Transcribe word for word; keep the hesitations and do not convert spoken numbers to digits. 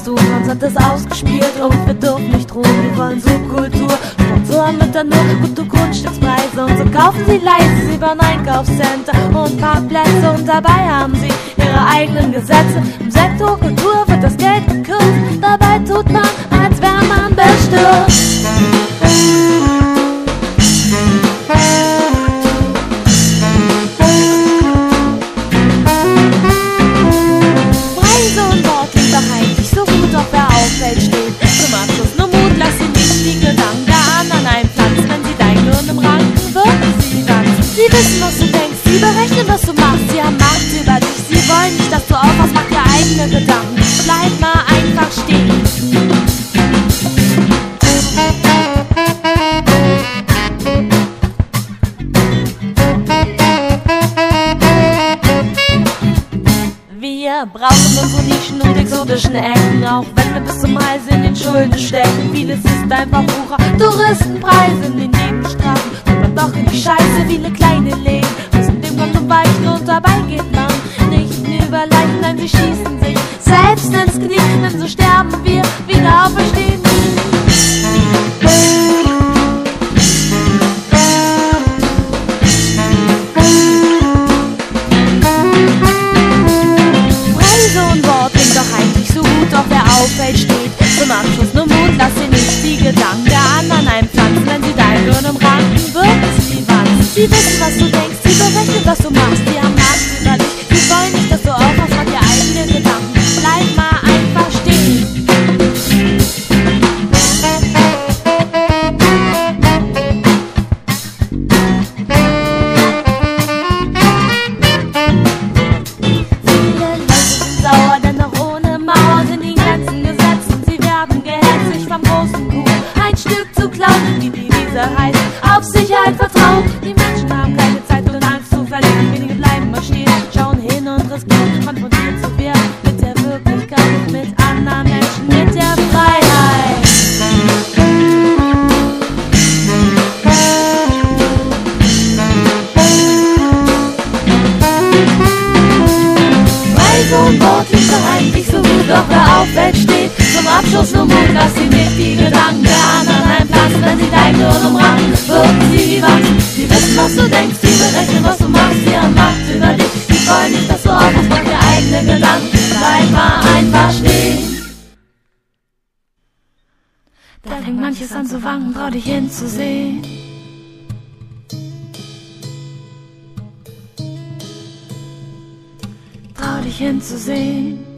du? Uns hat das ausgespielt und wir dürfen nicht ruhen. Wir wollen Subkultur, Sponsoren mit der Nur, gute Grundstückspreise und so kaufen sie leise. Sie bauen Einkaufscenter und Parkplätze und dabei haben sie ihre eigenen Gesetze. Im Sektor Kultur wird das Geld gekürzt, dabei tut man, als wäre man bestürzt. Zum Abschluss nur Mut, lass sie nicht die Gedanken an an einem Platz. Wenn sie dein Gehirn im Ranken wirken sie wachsen. Sie wissen, was du denkst, sie berechnen, was du machst. Sie haben Macht über dich, sie wollen nicht, dass du aufwachst, mach dir eigene Gedanken. Bleib mal einfach stehen. Wir brauchen unsere Nischen und exotischen Ecken, auch wenn wir bis zum Hals in den Schulden stecken. Vieles ist einfach Wucher, Touristenpreise in den Nebenstraßen. Und doch in die Scheiße, viele kleine Läden müssen dem Konto weichen und dabei geht man nicht über Leichen, nein, sie schießen sich selbst ins Knie, denn so sterben wir wieder auferstehen. Doch wer auffällt, steht zum Abschluss nur Mut, lass sie nicht die Gedanken der anderen einpflanzen. Wenn sie dein Gehirn im Ranken wirken sie wann. Sie wissen, was du denkst, sie berechnen, was du machst. Sie haben Macht über dich, sie wollen nicht, dass du aufwachst, mach dir eigene Gedanken. Bleib mal einfach stehen. Viele Leute sind sauer, denn auch ohne Mauer sind die ganzen Gesetzen, sie werden gehetzigt vom großen Kuh. Ein Stück zu klauen, die Devise heißt, auf Sicherheit vertrauen. Die Menschen haben keine Zeit und Angst zu verlieren. Wenige bleiben mal stehen, schauen hin und riskieren, konfrontiert zu werden mit der Wirklichkeit, mit anderen Menschen, mit der Freiheit. Reise und Wort ist doch eigentlich so gut, doch wer auffällt, steht zum Abschluss nur Mut, lass sie nicht die Gedanken der anderen einpflanzen. Wenn sie dein Gehirn umranken, wirken sie wie wachsen. Sie wissen, was du denkst, sie berechnen, was du machst. Sie haben Macht über dich, sie wollen nicht, dass du aufwachst, mach dir eigene Gedanken. Bleib mal einfach stehen. Da fängt manches an zu wanken, trau dich hinzusehen. Trau dich hinzusehen.